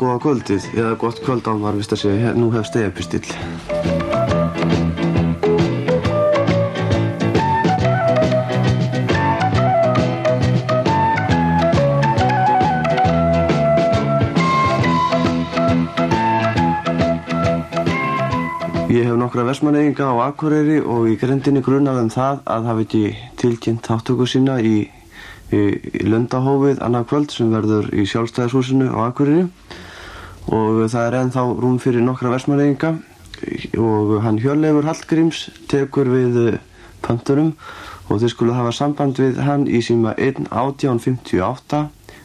Góða kvöldið, eða gott kvöld Almar, víst að segja, nú hefst epistill. Ég hef nokkra Vestmannaeyinga á Akureyri og í grendinni grunað það að hafa ekki tilkynnt þátttöku sína í Lundahófið annað kvöld sem verður í Sjálfstæðishúsinu á Akureyri og það ennþá rúm fyrir nokkra Vestmannaeyinga og hann Hjörleifur Hallgríms tekur við pöntunum og þið skulu hafa samband við hann í síma 11858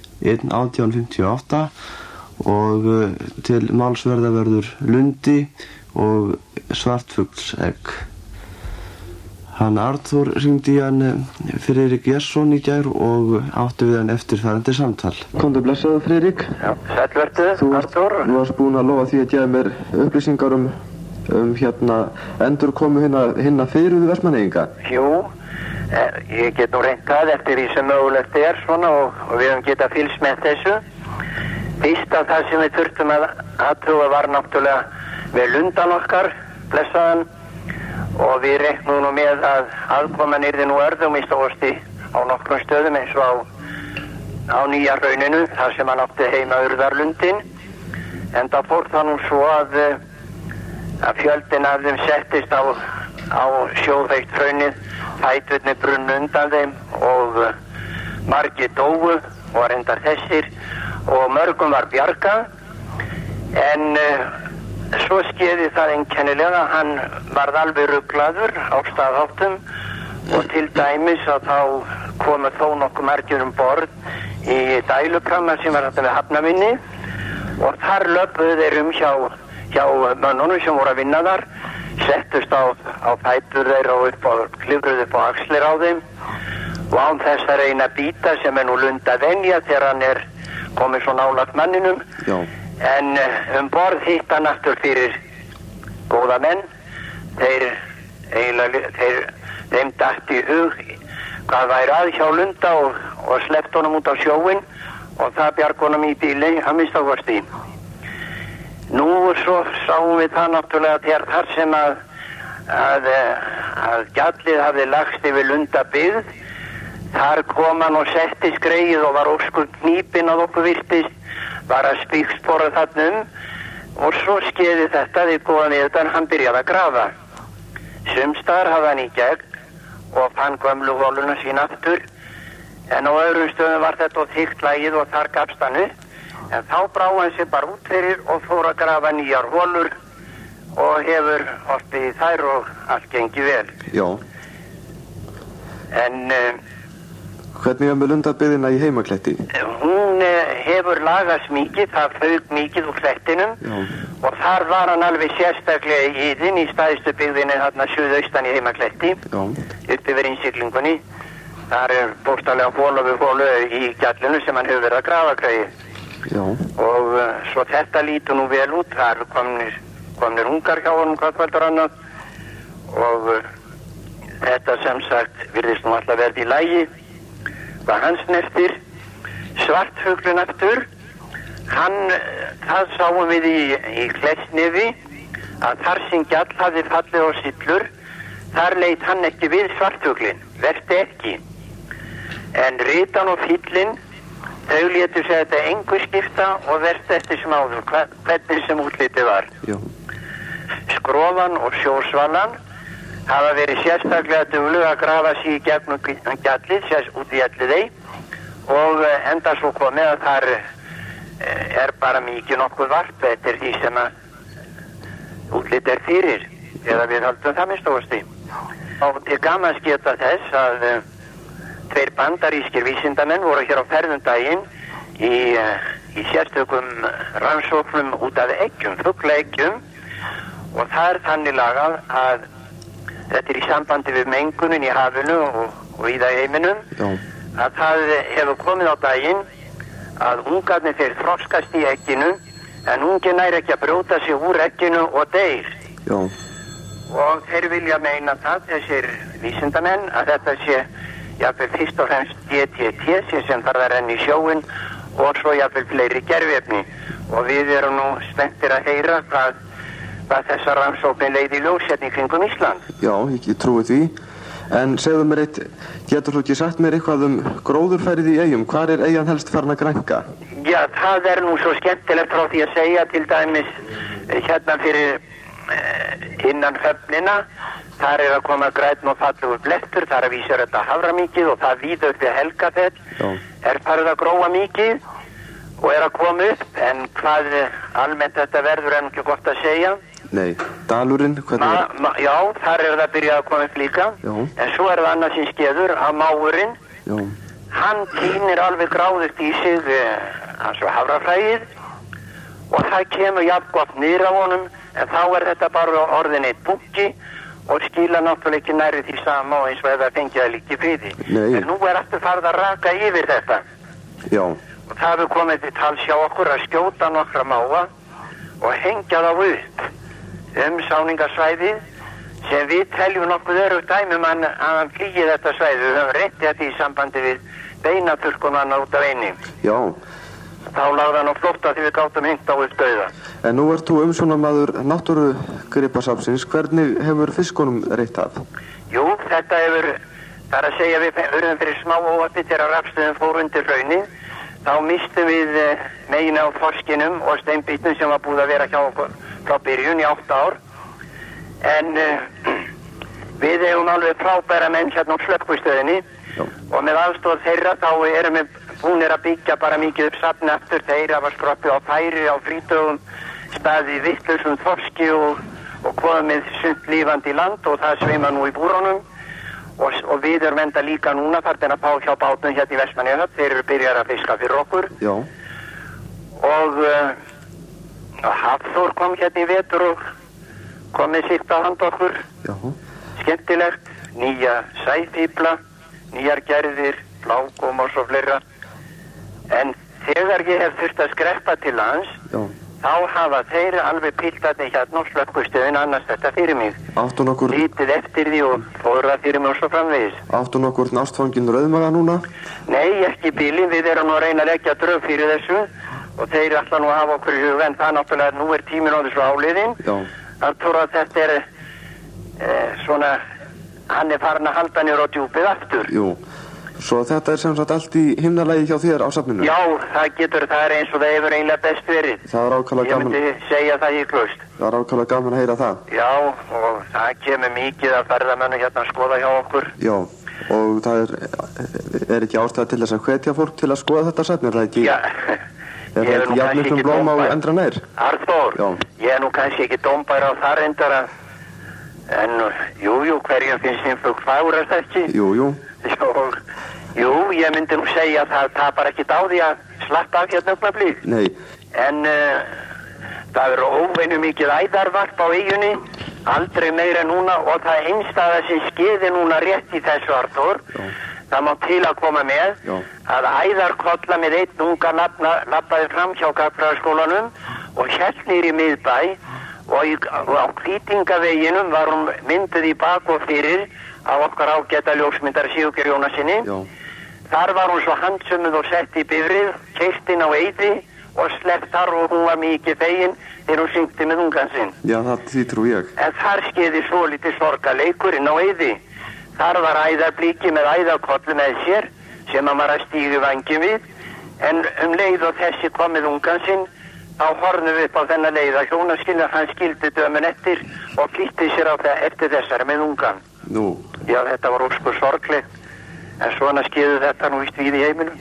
og til málsverða verður Lundi og Svartfuglsegg. Hann Arthur hringdi í hann Friðrik Gesson í gær og átti við hann eftirfarandi samtal. Komdu blessaður Friðrik. Já, sæll vertu, Arthur. Þú varst búinn að lofa því að gefa mér upplýsingar um endurkomu hinna fyrirhuguðu Vestmannaeyinga. Jú, ég get nú reynt það eftir því sem mögulegt svona og við höfum getað fylgst með þessu. Fyrst af það sem við þurftum að athuga var náttúrulega við Lundan okkar, blessaðan, og við reiknum nú með að aðkoman yrði nú örðumistakosti á nokkrum stöðum eins og á Nýja Hrauninu, þar sem hann átti heima Urðarlundin, en það fór það nú svo að fjöldin af þeim settist á sjóðveikt hraunið, fæturnir brunnu undan þeim og margir dóu og reyndar þessir og mörgum var bjargað, en svo skeiði það einkennilega, hann varð alveg ruglaður á staðháttum og til dæmis að þá komu þó nokkuð margir borð í dælupramma sem var þetta við Hafnavinni og þar löpuðu þeir hjá mönnunum sem voru að vinna þar, settust á fætur þeirra og klifruðu upp á axlir á þeim og án þess að reyna að bíta sem nú Lunda venja þegar hann komið svo nálægt manninum. Já. En borð hitt hann aftur fyrir góða menn. Þeim datt í hug hvað væri að hjá Lunda og sleppt honum út á sjóinn og það bjarg honum í bíli að minnstakosti. Nú svo sáum við það náttúrulega þegar þar sem að gjallið hafði lagst yfir Lunda byggð. Þar kom hann og setti skreið og var óskur knýpinn að okkur virtist, var að spíkspora þarna og svo skeiði þetta við góðan yfir hann byrjaði að grafa. Sumstaðar hafði hann í gegn og fann gömlu holuna sín aftur, en á öðrum stöðum var þetta þykkt lagið og þar gafst hann upp, en þá brá hann sig bara út fyrir og fór að grafa nýjar holur og hefur hoppið í þær og allt gengi vel. Já. En hvernig með Lundabyggðina í Heimakletti? Hún hefur lagast mikið, það fauk mikið úr klettinum. Já. Og þar var hann alveg sérstaklega í stæðstu byggðinni þarna suðaustan í Heimakletti. Já. Upp yfir innsiglingunni. Þar bókstaflega hólu við hólu í gjallinu sem hann hefur verið að grafa grögi. Já. Og svo þetta lítur nú vel út. Þar komnir ungar hjá honum hvað kvöldur annað. Og þetta sem sagt virðist nú alltaf verið í lagi. Hvað hans snertir, Svartfuglinn aftur, það sáum við í Kletsnefi að þar sem gjall hafði fallið á syllur, þar leit hann ekki við Svartfuglinn, verti ekki. En Ritan og Fíllinn, þau létu sig þetta engu skipta og verti eftir sem áður, hvernig sem útlitið var. Já. Skrofan og Sjósvalan hafa verið sérstaklega dugleg að grafa sig í gegnum gjallið, sérst út í Elliðey og enda svo komið að þar bara mikið nokkuð varp eftir því sem að útlit fyrir eða við höldum það minnstakosti. Og til gamans geta þess að tveir bandarískir vísindamenn voru hér á ferðundaginn í sérstökum rannsóknum út af eggjum, fuglaeggjum og það er þannig lagað að þetta í sambandi við mengunin í hafinu og víða í heiminum. Já. Að það hefur komið á daginn að ungarnir þeir þroskast í egginu en unginn nær ekki að brjóta sig úr egginu og deyr. Já. Og þeir vilja meina það, þessir vísindamenn, að þetta sé jafnvel fyrst og fremst DDT sem þarf að renna í sjóinn og svo jafnvel fleiri gervefni og við erum nú spenntir að heyra hvað þessar rannsóknir leiði í ljós hérna í kringum Ísland. Já, ég trúi því. En segðu mér getur þú ekki sagt mér eitthvað gróðurfærið í eyjum? Hvar eyjan helst farin að grænka? Já, það nú svo skemmtilegt frá því að segja, til dæmis hérna fyrir innan höfnina, þar að koma grænn og fallegur blettur, þar að vísa þetta haframikið og það víða upp við Helgafell, farið að gróa mikið og að koma upp, en hvað almennt þetta verður ekki gott að segja. Nei, dalurinn, hvernig? Já, þar það að byrja að koma upp líka. Já. En svo það annað sem skeður að máurinn. Já. Hann tínir alveg gráðust í sig hans og hafrafræið og það kemur jafngott niður á honum, en þá þetta bara orðin eitt bunki og skila náttúrulega ekki nærri því sama og eins og það fengið að líka friði. En nú aftur farið að raka yfir þetta. Já. Og það hefur komið til tals hjá okkur að skjóta nokkra máa og hengja þá upp sáningarsvæðið sem við teljum nokkuð örugt dæmum að hann flýi þetta svæði. Við höfum reynt þetta í sambandi við beinaturkunana út af eini. Já. Þá lagði hann á flótta því við gátum hengt á upp dauða. En nú ert þú umsjónarmaður náttúrugripasafnsins. Hvernig hefur fiskunum reitt af? Jú, þetta hefur, það að segja við urðum fyrir smá óhappi þegar rafstöðin fór undir hrauni. Þá mistum við megin á þorskinum og steinbítnum sem var búið að vera hjá okkur frá byrjun í 8 ár. En við hefum alveg frábæra menn hérna á slökkvistöðinni og með aðstoð þeirra þá erum við búnir að byggja bara mikið upp safn aftur. Þeir hafa skroppið á færi á frítögum, staðið vitlausum þorski og komið sumt lífandi í land og það sveima nú í búrunum. Og við erum enda líka núna þarna að pá hjá bátnum hérna í Vestmannaeyjahöfn. Þeir eru byrjar að fiska fyrir okkur. Já. Og Hafþór kom hérna í vetur og kom með sitt á hand okkur. Já. Skemmtilegt, nýja sæfíbla, nýjar gerðir, blágóm og svo fleira. En þegar ég hef þurft að skreppa til lands, þá hafa þeir alveg piltandi hérna á slökkvistöðin annars þetta fyrir mig. Áttu nokkur lítið eftir því og fóra fyrir mig og svo framvegis. Áttu nokkur nástfangin rauðmaga núna? Nei, ekki bíli, við erum nú að reyna að leggja drög fyrir þessu og þeir ætla nú að hafa okkur í huga, en það náttúrulega nú tíminn á þessu áliðin. Já. Það tóra að þetta svona, hann farin að halda niður á djúpið aftur. Jú. Svo þetta sem sagt allt í himnalagi hjá þér á safninu? Já, það eins og það hefur eiginlega best verið. Það ákaflega gaman. Ég myndi segja það hygglust. Það ákaflega gaman að heyra það. Já, og það kemur mikið að ferðamennu hérna að skoða hjá okkur. Já, og það ekki ástæða til þess að hvetja fólk til að skoða þetta safn, það ekki? Já, ég er nú kannski ekki dómbær. Arþór, ég er nú kannski ekki dómbær á það reyndar að, en jú, hverjum finnst þín fugl fagrast ekki? Jú. Jú, ég myndi nú segja að það tapar ekkert á því að slappa af hérna augnablik. Nei. En það eru óveinu mikið æðarvarp á eyjunni, aldrei meira núna, og það einstæða sem skeiði núna rétt í þessu, Arþór. Það má til að koma með að æðarkolla með einn unga labbaði fram hjá Gagnfræðaskólanum og hélt niður í miðbæ og á Hvítingaveginum var hún mynduð í bak og fyrir á okkar ágæta ljósmyndar Sigurgeir Jónasinni. Þar var hún svo handsömmuð og sett í bifrið, keyrt inn á Eiði og sleppt þar og hún var mikið fegin þegar hún syngdi með ungan sinn. Já, því trú ég. En þar skeiði svo lítið sorgaleikur inn á Eiði. Þar var æðarblíki með æðarkollu með sér sem hann var að stíga vangjum við, en leið og þessi kom með ungan sinn, þá horfnum við upp á þennan leið að hjónaskilja, hann skildi dömun eftir og flýtti sér á það eftir þessari með ungan. Nú. Já, þetta var óskur sorglegt, en svona skeiðu þetta nú víst við í heiminum.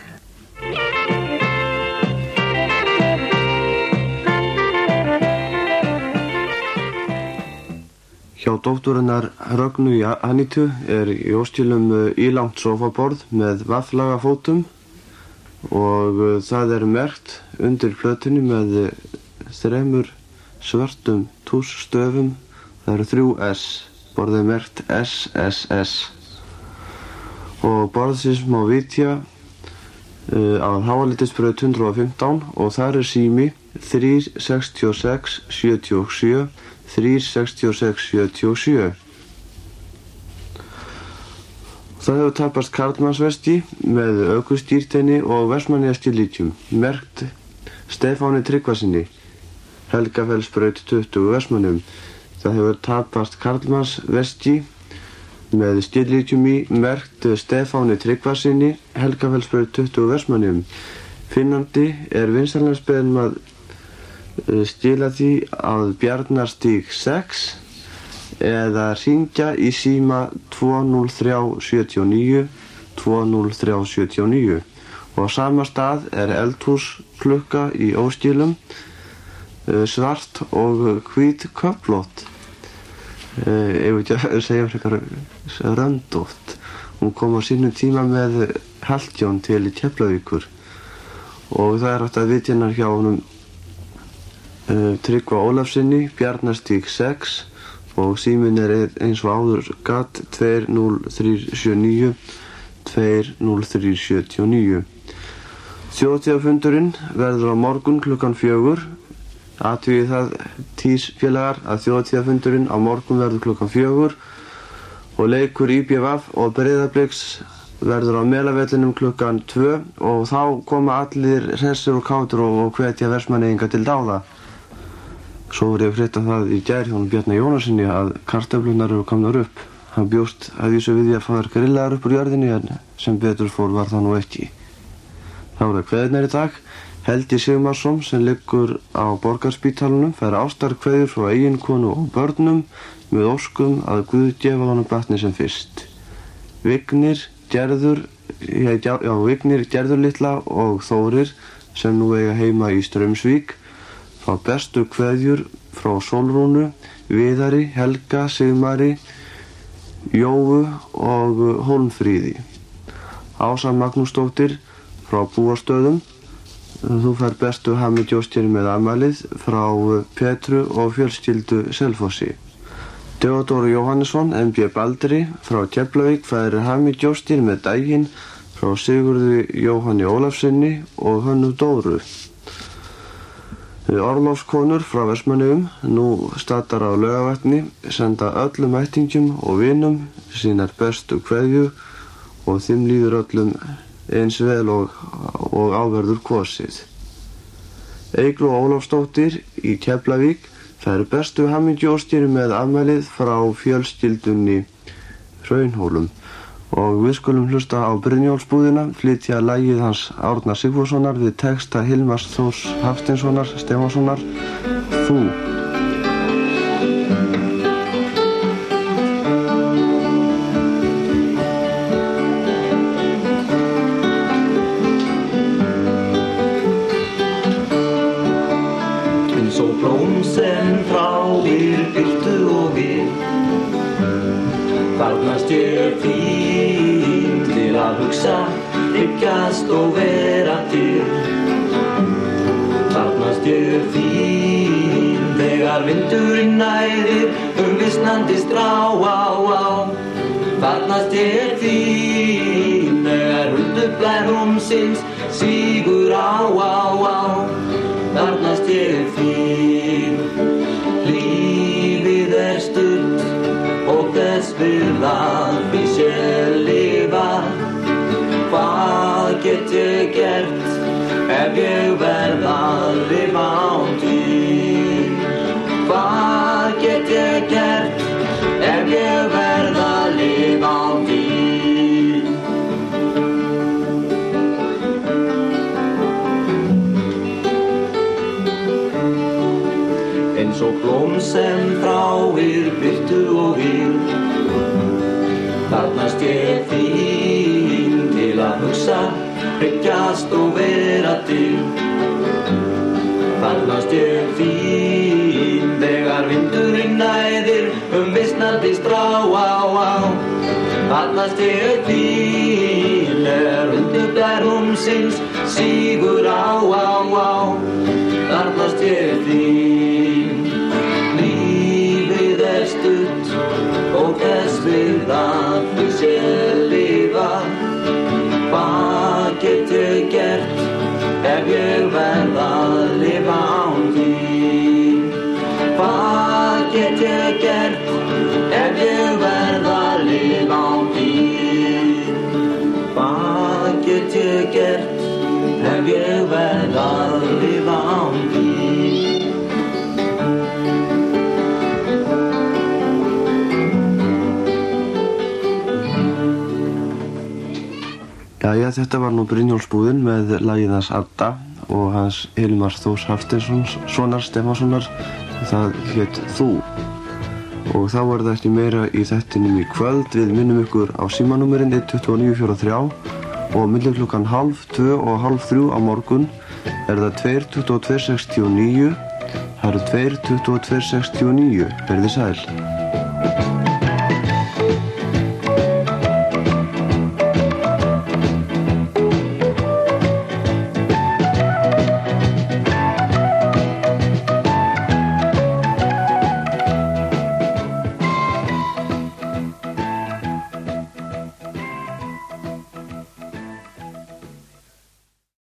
Hjá dótturinnar Rögnu Anitu í óstilum ílangt sofaborð með vafflaga fótum og það merkt undir plötunni með 3 svörtum tússtöfum. Það eru 3 S. Borðið merkt SSS. Og borðsins má vitja að Háalitisbraut 115 og þar sími 366 77 366 77. Það hefur tapast karlmannsvesti með ökustýrteini og Vestmannaeyjastillíkjum, merkt Stefáni Tryggvasyni, Helgafellsbraut 20 Vestmannum. Það hefur tapast karlmannsveski með skilríkjum í merkt Stefáni Tryggvasyni, Helgafellsbraut 20 Vestmannum. Finnandi vinsællandsbeðin að skila því að Bjarnarstíg 6 eða hringja í síma 20379 20379 og á sama stað eldhúsklukka í óskilum, svart og hvít köflótt, ef ekki að segja frekar röndótt. Hún kom á sínum tíma með Hallgjón til Keflavíkur og það hægt að vitja hennar hjá honum Tryggva Ólafssyni, Bjarnarstíg 6 og síminn eins og áður gat 20379 20379. Þjóðhátíðarfundurinn verður á morgun klukkan 4. Athugið það, tísfélagar, að þjóðhátíðarfundurinn á morgun verður klukkan 4 og leikur IBVF og Breiðabliks verður á Melavellinum klukkan 2 og þá koma allir hressir og kátir og hvetja Vestmannaeyinga til dáða. Svo var ég að frétta það í gær hjá Bjarna Jónassyni að kartöflurnar eru komnar upp. Hann bjóst að vísu við því að fá þær grillaðar upp úr jörðinni en sem betur fór var það nú ekki. Þá er það kveðurnar í dag. Helgi Sigmarsson sem liggur á Borgarspítalunum fær ástarkveðjur frá eiginkonu og börnum með óskum að Guð gefa honum batni sem fyrst. Vignir, Gerður litla og Þórir sem nú eiga heima í Straumsvík fá bestu kveðjur frá Sólrúnu, Viðari, Helga, Sigmari, Jóu og Hólmfríði. Ása Magnúsdóttir frá Búastöðum. Þú fær bestu hamingjóskir með afmælið frá Petru og fjölskyldu Selfossi. Theodór Jóhannesson, MB Baldri frá Keflavík fær hamingjóskir með daginn frá Sigurði Jóhanni Ólafssyni og Hönnu Dóru. Orlofskonur frá Vestmannaeyjum, nú staddar á Laugavatni, senda öllum ættingjum og vinum sínar bestu kveðju og þeim líður öllum eins vel og áverður kosið. Eygló Ólafsdóttir í Keflavík fær bestu hamingjóskir með afmælið frá fjölskyldunni Hraunhólum og við skulum hlusta á Brynjólfsbúðina flytja lagið hans Árna Sigfússonar við texta Hilmars Þórs Hafsteinssonar Stefánssonar, Þú. Eins og blóm sem þráir birtu og við þarfnast ég þín til að hugsa, hyggjast og vera til. Þarfnast ég þín þegar vindurinn næðir visnandi strá á. Þarfnast ég þín þegar huldublær rúmsins sígur á. Þarfnast ég þín, lífið stutt og þess virða við sé lifa. Hvað get ég gert ef ég verð að lifa án þín? Hvað get ég gert ef ég verð að lifa án þín? Eins og blóm sem þráir birtu og vild þarfnast ég þín til að hugsa, hyggjast og vera til. Þarfnast ég þín þegar vindurinn næðir visnandi strá á. Þarfnast ég þín þegar huldublær rúmsins sígur á. Þarfnast ég þín, lífið stutt og þess virða við sé lifa. Hvað get ég gert ef ég verð að lifa án þín? Hvað get ég gert ef ég verð að lifa án þín? Hvað get ég gert ef ég verð að lifa án þín. Jæja, þetta var nú Brynjólfsbúðin með lagið hans Adda og hans Hilmar Þórs Hafsteinssonar Stefánssonar, það hét Þú. Og þá var það ekki meira í þættinum í kvöld. Við minnum ykkur á símanúmerinn 12943 og milli klukkan 1:30 og 1:30 á morgun er það 2 22 69. Það eru 2 22 69. Verið sæl.